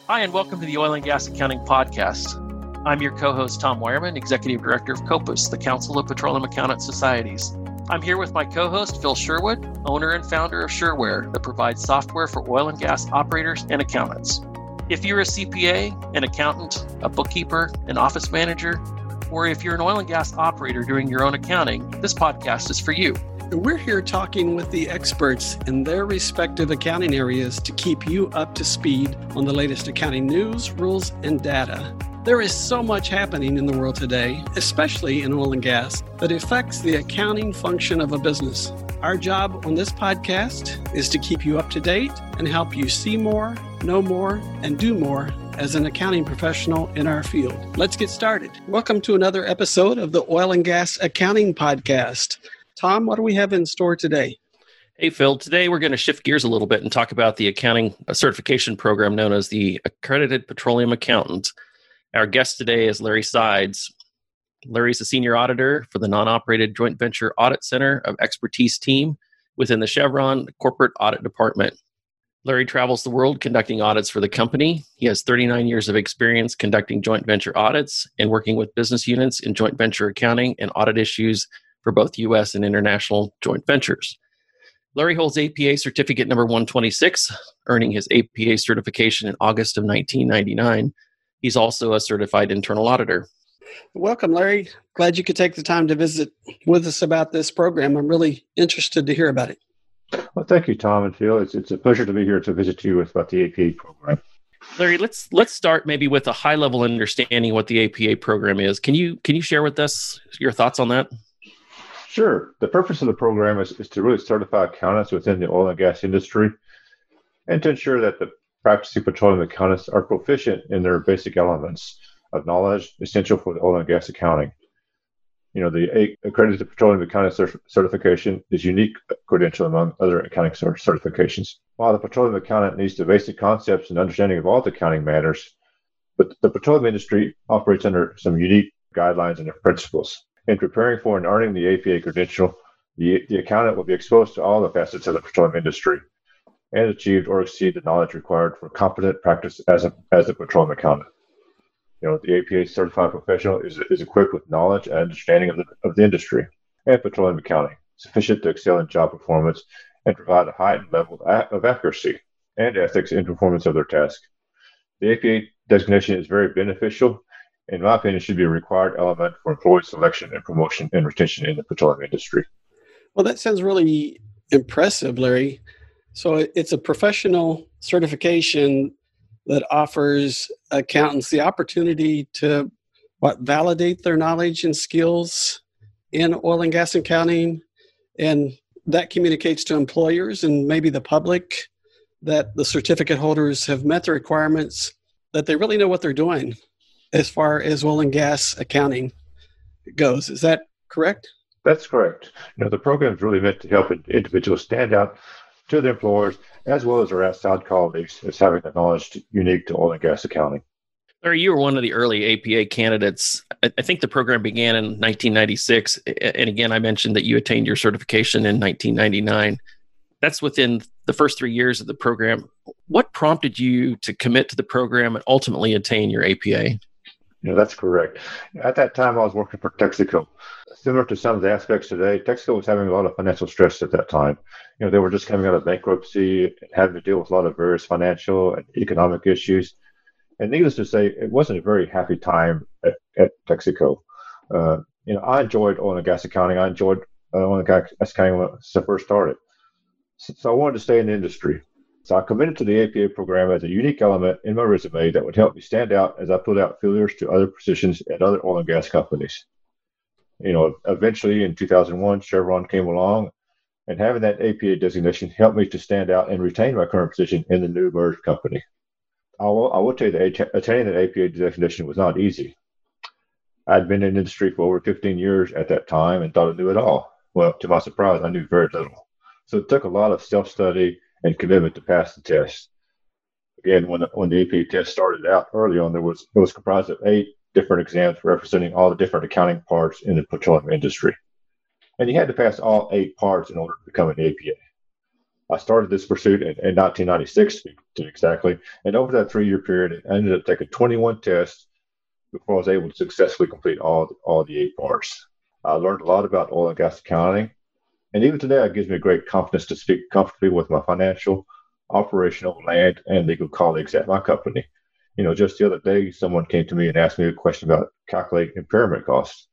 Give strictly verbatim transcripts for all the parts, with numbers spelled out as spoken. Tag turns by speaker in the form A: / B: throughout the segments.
A: Hi, and welcome to the Oil and Gas Accounting Podcast. I'm your co-host, Tom Wireman, Executive Director of COPUS, the Council of Petroleum Accountant Societies. I'm here with my co-host, Phil Sherwood, owner and founder of Sureware, that provides software for oil and gas operators and accountants. If you're a C P A, an accountant, a bookkeeper, an office manager, or if you're an oil and gas operator doing your own accounting, this podcast is for you.
B: We're here talking with the experts in their respective accounting areas to keep you up to speed on the latest accounting news, rules, and data. There is so much happening in the world today, especially in oil and gas, that affects the accounting function of a business. Our job on this podcast is to keep you up to date and help you see more, know more, and do more as an accounting professional in our field. Let's get started. Welcome to another episode of the Oil and Gas Accounting Podcast. Tom, what do we have in store today?
A: Hey, Phil. Today we're going to shift gears a little bit and talk about the accounting certification program known as the Accredited Petroleum Accountant. Our guest today is Larry Sides. Larry's a senior auditor for the Non-Operated Joint Venture Audit Center of Expertise team within the Chevron Corporate Audit Department. Larry travels the world conducting audits for the company. He has thirty-nine years of experience conducting joint venture audits and working with business units in joint venture accounting and audit issues for both U S and international joint ventures. Larry holds A P A certificate number one twenty-six, earning his A P A certification in August of nineteen ninety-nine. He's also a certified internal auditor.
B: Welcome, Larry. Glad you could take the time to visit with us about this program. I'm really interested to hear about it.
C: Well, thank you, Tom and Phil. It's it's a pleasure to be here to visit you with about the A P A program.
A: Larry, let's let's start maybe with a high-level understanding of what the A P A program is. Can you can you share with us your thoughts on that?
C: Sure. The purpose of the program is, is to really certify accountants within the oil and gas industry and to ensure that the practicing petroleum accountants are proficient in their basic elements of knowledge essential for the oil and gas accounting. You know, the Accredited Petroleum Accountant cert- certification is a unique credential among other accounting cert- certifications. While the petroleum accountant needs the basic concepts and understanding of all the accounting matters, but the petroleum industry operates under some unique guidelines and principles. In preparing for and earning the A P A credential, the, the accountant will be exposed to all the facets of the petroleum industry and achieve or exceed the knowledge required for competent practice as a, as a petroleum accountant. You know, the A P A certified professional is, is equipped with knowledge and understanding of the, of the industry and petroleum accounting, sufficient to excel in job performance and provide a heightened level of accuracy and ethics in performance of their task. The A P A designation is very beneficial. In my opinion, should be a required element for employee selection and promotion and retention in the petroleum industry.
B: Well, that sounds really impressive, Larry. So it's a professional certification that offers accountants the opportunity to what validate their knowledge and skills in oil and gas accounting, and that communicates to employers and maybe the public that the certificate holders have met the requirements, that they really know what they're doing as far as oil and gas accounting goes. Is that correct?
C: That's correct. You know, the program is really meant to help individuals stand out to their employers as well as their outside colleagues as having the knowledge to, unique to oil and gas accounting.
A: Larry, you were one of the early A P A candidates. I, I think the program began in nineteen ninety-six. And again, I mentioned that you attained your certification in nineteen ninety-nine. That's within the first three years of the program. What prompted you to commit to the program and ultimately attain your A P A?
C: You know, that's correct. At that time, I was working for Texaco. Similar to some of the aspects today, Texaco was having a lot of financial stress at that time. You know, they were just coming out of bankruptcy and having to deal with a lot of various financial and economic issues. And needless to say, it wasn't a very happy time at, at Texaco. Uh, you know, I enjoyed oil and gas accounting. I enjoyed uh, oil and gas accounting when I first started. So, so I wanted to stay in the industry. So I committed to the A P A program as a unique element in my resume that would help me stand out as I put out feelers to other positions at other oil and gas companies. You know, eventually in two thousand one, Chevron came along, and having that A P A designation helped me to stand out and retain my current position in the new merged company. I will, I will tell you that attaining that A P A designation was not easy. I'd been in the industry for over fifteen years at that time and thought I knew it all. Well, to my surprise, I knew very little. So it took a lot of self-study and commitment to pass the test. Again, when the, when the A P A test started out early on, there was it was comprised of eight different exams representing all the different accounting parts in the petroleum industry. And you had to pass all eight parts in order to become an A P A. I started this pursuit in, in nineteen ninety-six, to be exactly, and over that three-year period, I ended up taking twenty-one tests before I was able to successfully complete all, all the eight bars. I learned a lot about oil and gas accounting, and even today, it gives me great confidence to speak comfortably with my financial, operational, land, and legal colleagues at my company. You know, just the other day, someone came to me and asked me a question about calculating impairment costs.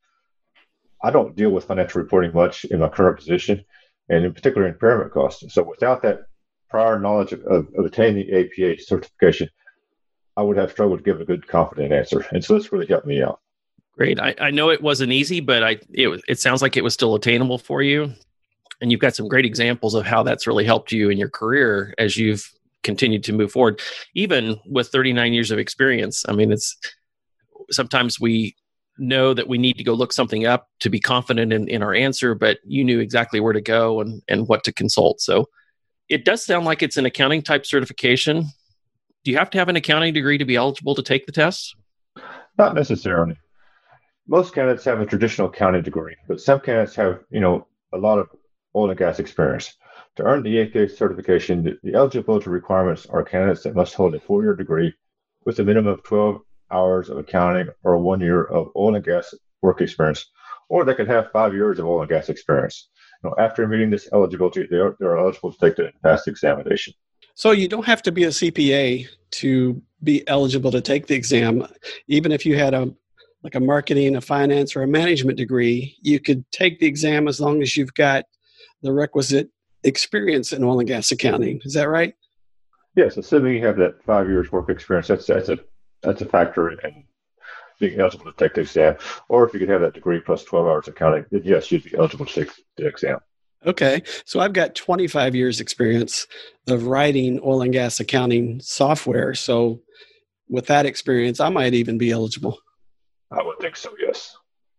C: I don't deal with financial reporting much in my current position, and in particular impairment costs. So without that prior knowledge of, of, of attaining the A P A certification, I would have struggled to give a good, confident answer. And so this really helped me out.
A: Great. I, I know it wasn't easy, but I it, it sounds like it was still attainable for you. And you've got some great examples of how that's really helped you in your career as you've continued to move forward, even with thirty-nine years of experience. I mean, it's sometimes we know that we need to go look something up to be confident in, in our answer, but you knew exactly where to go and, and what to consult. So it does sound like it's an accounting type certification. Do you have to have an accounting degree to be eligible to take the test?
C: Not necessarily. Most candidates have a traditional accounting degree, but some candidates have, you know, a lot of oil and gas experience. To earn the A P A certification, the, the eligibility requirements are candidates that must hold a four-year degree with a minimum of twelve hours of accounting or one year of oil and gas work experience, or they could have five years of oil and gas experience. You know, after meeting this eligibility, they are, they are eligible to take the pass the examination.
B: So you don't have to be a C P A to be eligible to take the exam. Even if you had a like a marketing, a finance, or a management degree, you could take the exam as long as you've got the requisite experience in oil and gas accounting. Is that right?
C: Yes, assuming you have that five years work experience, that's that's a that's a factor in being eligible to take the exam. Or if you could have that degree plus twelve hours accounting, then yes, you'd be eligible to take the exam.
B: Okay, so I've got twenty-five years experience of writing oil and gas accounting software. So with that experience, I might even be eligible.
C: I would think so, yes.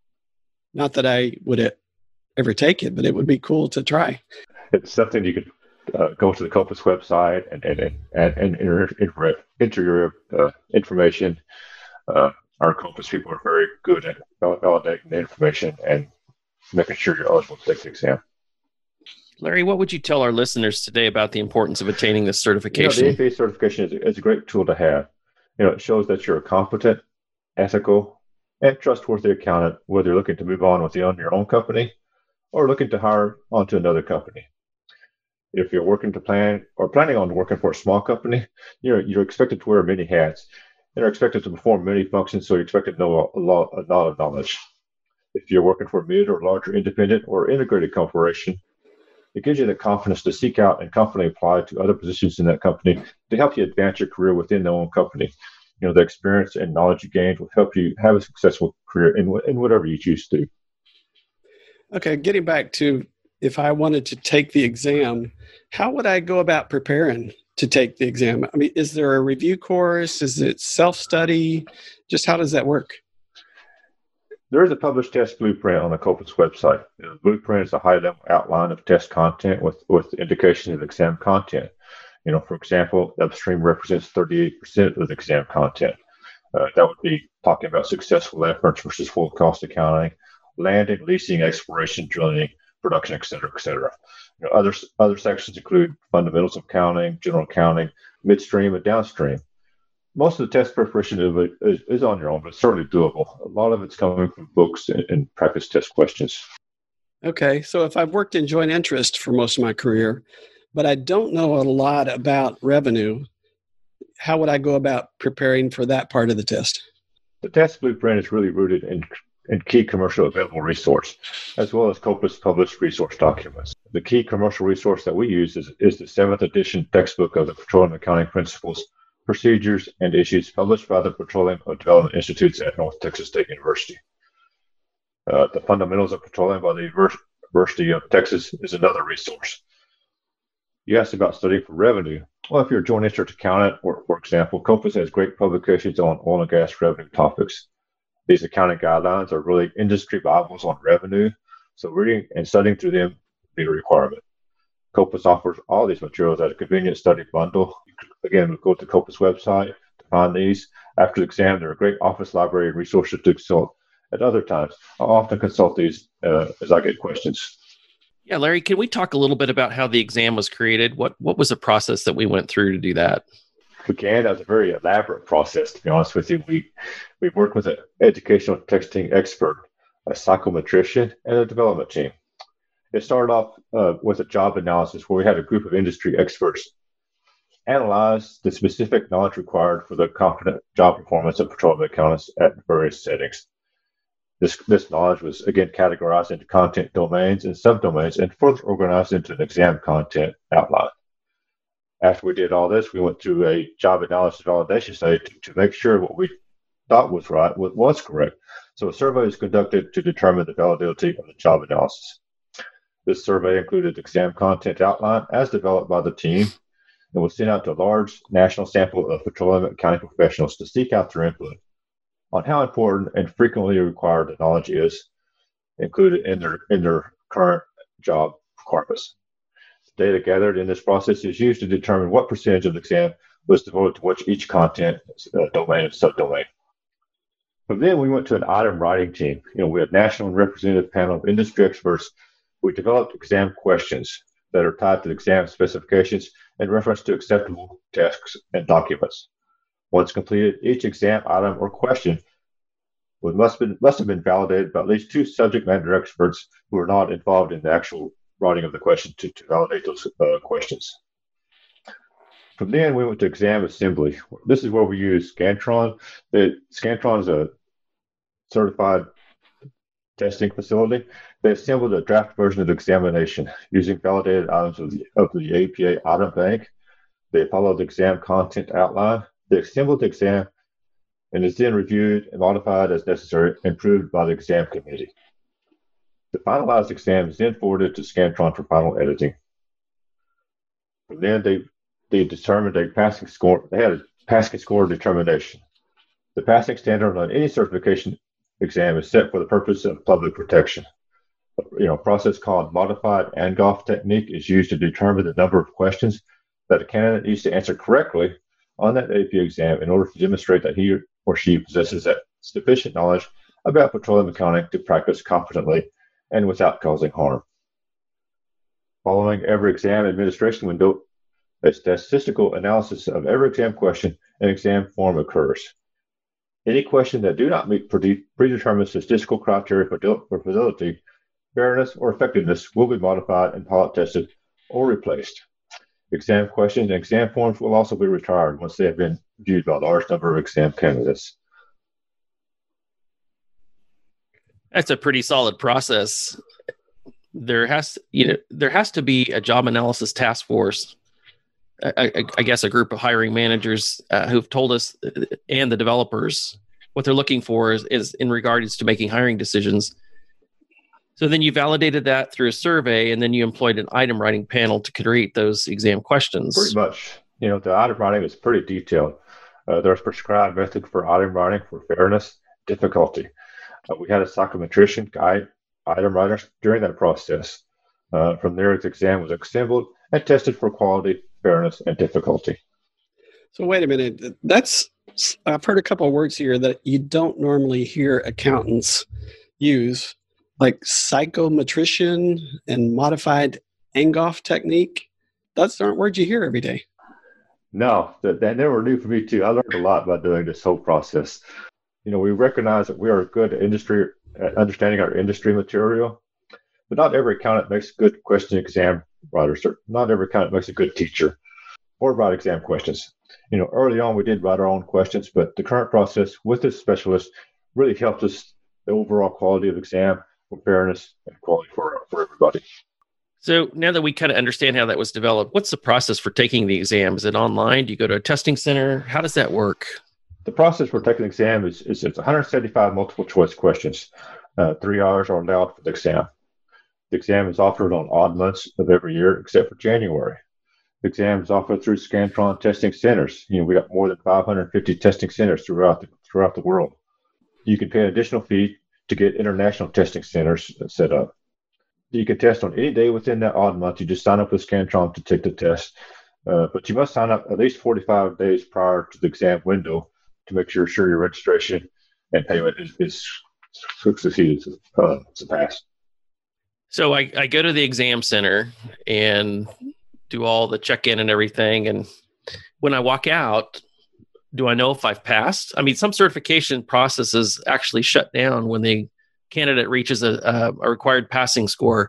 B: Not that I would ever take it, but it would be cool to try.
C: It's something you could uh, go to the Copus website and and and, and, and enter, enter, enter your uh, information. Uh, our Copus people are very good at validating the information and making sure you're eligible to take the exam.
A: Larry, what would you tell our listeners today about the importance of attaining this certification?
C: You know, the A P A certification is a, is a great tool to have. You know, it shows that you're a competent, ethical, and trustworthy accountant, whether you're looking to move on with the, on your own company or looking to hire onto another company. If you're working to plan or planning on working for a small company, you're you're expected to wear many hats and are expected to perform many functions, so you're expected to know a lot, a lot of knowledge. If you're working for a mid or larger independent or integrated corporation, it gives you the confidence to seek out and confidently apply to other positions in that company to help you advance your career within their own company. You know, the experience and knowledge you gained will help you have a successful career in, in whatever you choose to do.
B: Okay, getting back to if I wanted to take the exam, how would I go about preparing to take the exam? I mean, is there a review course? Is it self-study? Just how does that work?
C: There is a published test blueprint on the Copus website. The blueprint is a high-level outline of test content with, with indication of exam content. You know, for example, upstream represents thirty-eight percent of the exam content. Uh, that would be talking about successful efforts versus full cost accounting, landing, leasing, exploration, drilling, production, et cetera, et cetera. You know, other, other sections include fundamentals of accounting, general accounting, midstream, and downstream. Most of the test preparation of it is, is on your own, but it's certainly doable. A lot of it's coming from books and, and practice test questions.
B: Okay, so if I've worked in joint interest for most of my career, but I don't know a lot about revenue, how would I go about preparing for that part of the test?
C: The test blueprint is really rooted in, in key commercial available resource, as well as Copus published resource documents. The key commercial resource that we use is, is the seventh edition textbook of the Petroleum Accounting Principles, Procedures, and Issues published by the Petroleum Development Institutes at North Texas State University. Uh, the Fundamentals of Petroleum by the University of Texas is another resource. You asked about studying for revenue. Well, if you're a joint interest accountant, or, for example, Copus has great publications on oil and gas revenue topics. These accounting guidelines are really industry bibles on revenue, so reading and studying through them will be a requirement. Copus offers all these materials at a convenient study bundle. Again, we go to the Copus website to find these. After the exam, there are great office library resources to consult. At other times, I often consult these uh, as I get questions.
A: Yeah, Larry, can we talk a little bit about how the exam was created? What what was the process that we went through to do that?
C: We can. That was a very elaborate process, to be honest with you. We we worked with an educational testing expert, a psychometrician, and a development team. It started off uh, with a job analysis where we had a group of industry experts analyze the specific knowledge required for the competent job performance of petroleum accountants at various settings. This, this knowledge was again categorized into content domains and subdomains and further organized into an exam content outline. After we did all this, we went through a job analysis validation study to, to make sure what we thought was right was correct. So a survey was conducted to determine the validity of the job analysis. This survey included exam content outline as developed by the team and was sent out to a large national sample of petroleum accounting professionals to seek out their input on how important and frequently required the knowledge is included in their in their current job corpus. The data gathered in this process is used to determine what percentage of the exam was devoted to which each content uh, domain and subdomain. From then, we went to an item writing team. You know, we had a national and representative panel of industry experts. We developed exam questions that are tied to exam specifications and reference to acceptable tasks and documents. Once completed, each exam item or question would must, been, must have been validated by at least two subject matter experts who are not involved in the actual writing of the question to, to validate those uh, questions. From then, we went to exam assembly. This is where we use Scantron. The, Scantron is a certified testing facility. They assembled a draft version of the examination using validated items of the, of the A P A item bank. They followed the exam content outline. They assembled the exam and is then reviewed and modified as necessary and approved by the exam committee. The finalized exam is then forwarded to Scantron for final editing. From then, they they determined a passing score. They had a passing score determination. The passing standard on any certification exam is set for the purpose of public protection. You know, a process called modified Angoff technique is used to determine the number of questions that a candidate needs to answer correctly on that A P A exam in order to demonstrate that he or she possesses that sufficient knowledge about petroleum accounting to practice competently and without causing harm. Following every exam administration window, a statistical analysis of every exam question and exam form occurs. Any question that do not meet predetermined statistical criteria for validity, fairness, or effectiveness will be modified and pilot tested or replaced. Exam questions and exam forms will also be retired once they have been viewed by a large number of exam candidates.
A: That's a pretty solid process. There has, you know, there has to be a job analysis task force. I, I, I guess a group of hiring managers uh, who've told us, and the developers, what they're looking for is, is in regards to making hiring decisions. So then you validated that through a survey, and then you employed an item writing panel to create those exam questions.
C: Pretty much. You know, the item writing is pretty detailed. Uh, there's prescribed method for item writing for fairness, difficulty. Uh, we had a psychometrician guide item writers during that process. Uh, from there, the exam was assembled and tested for quality, fairness, and difficulty.
B: So wait a minute. That's I've heard a couple of words here that you don't normally hear accountants use, like psychometrician and modified Angoff technique. Those aren't words you hear every day.
C: No, that, that never new for me too. I learned a lot by doing this whole process. You know, we recognize that we are good at industry at understanding our industry material, but not every accountant makes good question exam writers. Or not every accountant makes a good teacher or write exam questions. You know, early on we did write our own questions, but the current process with this specialist really helped us the overall quality of exam for fairness and quality for for everybody.
A: So now that we kind of understand how that was developed, what's the process for taking the exam? Is it online? Do you go to a testing center? How does that work?
C: The process for taking the exam is, is it's one hundred seventy-five multiple choice questions. Uh, three hours are allowed for the exam. The exam is offered on odd months of every year except for January. The exam is offered through Scantron testing centers. You know, we got more than five hundred fifty testing centers throughout the, throughout the world. You can pay an additional fee to get international testing centers set up. You can test on any day within that odd month. You just sign up with Scantron to take the test. Uh, but you must sign up at least forty-five days prior to the exam window to make sure, sure your registration and payment is, is succeeded uh, to pass.
A: So I, I go to the exam center and do all the check-in and everything. And when I walk out, do I know if I've passed? I mean, some certification processes actually shut down when the candidate reaches a, a, a required passing score.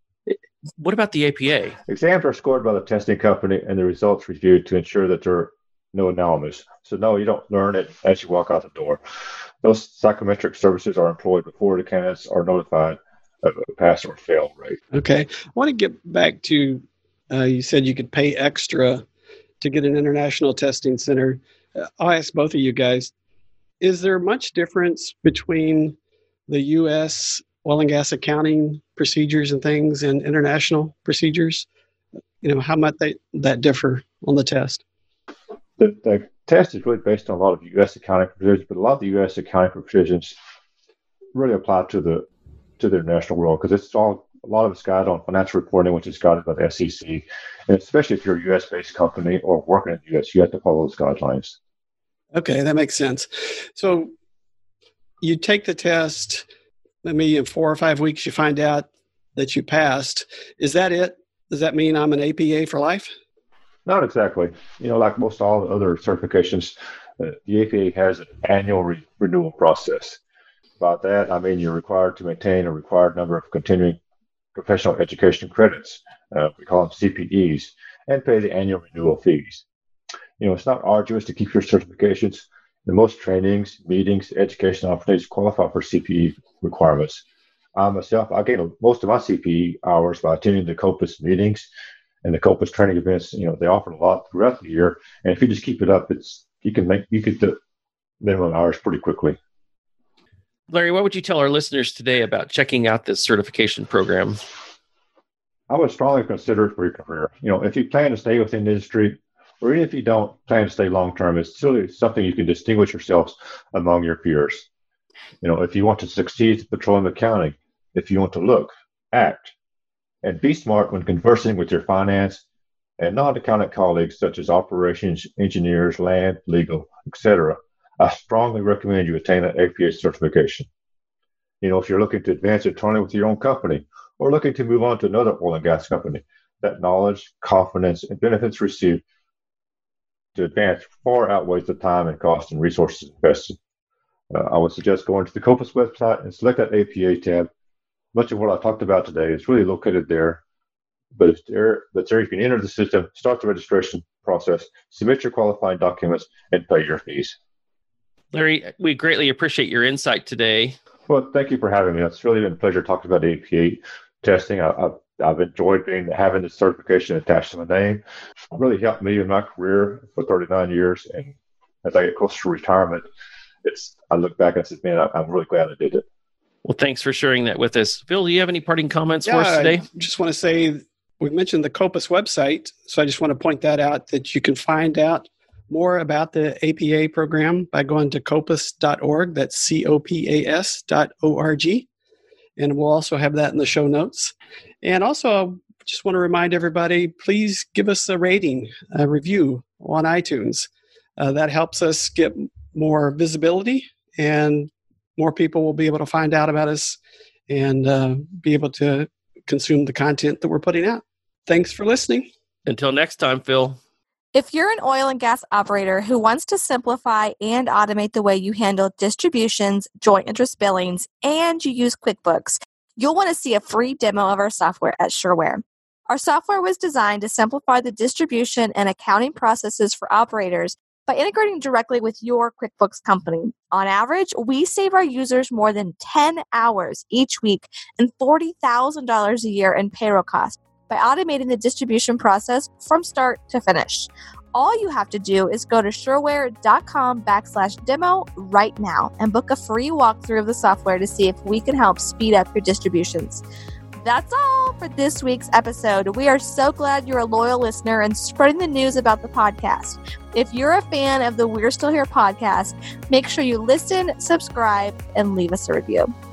A: What about the A P A?
C: Exams are scored by the testing company and the results reviewed to ensure that there are no anomalies. So no, you don't learn it as you walk out the door. Those psychometric services are employed before the candidates are notified of a pass or fail rate.
B: Okay. I want to get back to, uh, you said you could pay extra to get an international testing center. Uh, I'll ask both of you guys, is there much difference between the U S oil and gas accounting procedures and things and international procedures? You know, how might they, that differ on the test?
C: The, the test is really based on a lot of U S accounting provisions, but a lot of the U S accounting provisions really apply to the to the international world because it's all a lot of it's guided on financial reporting, which is guided by the S E C, and especially if you're a U S-based company or working in the U S, you have to follow those guidelines.
B: Okay, that makes sense. So you take the test. Maybe in four or five weeks, you find out that you passed. Is that it? Does that mean I'm an A P A for life?
C: Not exactly. You know, like most all other certifications, uh, the A P A has an annual re- renewal process. By that, I mean you're required to maintain a required number of continuing professional education credits. Uh, we call them C P Es, and pay the annual renewal fees. You know, it's not arduous to keep your certifications. The most trainings, meetings, education opportunities qualify for C P E requirements. I myself, I gained most of my C P E hours by attending the COPUS meetings and the COPUS training events. You know, they offer a lot throughout the year, and if you just keep it up, it's you can make you could do minimum hours pretty quickly.
A: Larry, what would you tell our listeners today about checking out this certification program?
C: I would strongly consider it for your career. You know, if you plan to stay within the industry, or even if you don't plan to stay long-term, it's still something you can distinguish yourselves among your peers. You know, if you want to succeed in petroleum accounting, if you want to look, act, and be smart when conversing with your finance and non-accountant colleagues such as operations, engineers, land, legal, et cetera, I strongly recommend you attain an A P A certification. You know, if you're looking to advance internally with your own company or looking to move on to another oil and gas company, that knowledge, confidence, and benefits received to advance far outweighs the time and cost and resources invested. Uh, I would suggest going to the COPUS website and select that A P A tab. Much of what I talked about today is really located there, but it's there, but there you can enter the system, start the registration process, submit your qualifying documents, and pay your fees.
A: Larry, we greatly appreciate your insight today.
C: Well, thank you for having me. It's really been a pleasure talking about A P A testing. I, I've, I've enjoyed being having this certification attached to my name. It really helped me in my career for thirty-nine years. And as I get closer to retirement, it's I look back and I said, man, I, I'm really glad I did it.
A: Well, thanks for sharing that with us. Phil, do you have any parting comments
B: yeah,
A: for us today?
B: I just want to say we mentioned the COPUS website, so I just want to point that out, that you can find out more about the A P A program by going to copus dot org. That's C O P A S dot O R G. And we'll also have that in the show notes. And also, I just want to remind everybody, please give us a rating, a review on iTunes. Uh, that helps us get more visibility, and more people will be able to find out about us and uh, be able to consume the content that we're putting out. Thanks for listening.
A: Until next time, Phil.
D: If you're an oil and gas operator who wants to simplify and automate the way you handle distributions, joint interest billings, and you use QuickBooks, you'll want to see a free demo of our software at Sureware. Our software was designed to simplify the distribution and accounting processes for operators by integrating directly with your QuickBooks company. On average, we save our users more than ten hours each week and forty thousand dollars a year in payroll costs by automating the distribution process from start to finish. All you have to do is go to sureware.com backslash demo right now and book a free walkthrough of the software to see if we can help speed up your distributions. That's all for this week's episode. We are so glad you're a loyal listener and spreading the news about the podcast. If you're a fan of the We're Still Here podcast, make sure you listen, subscribe, and leave us a review.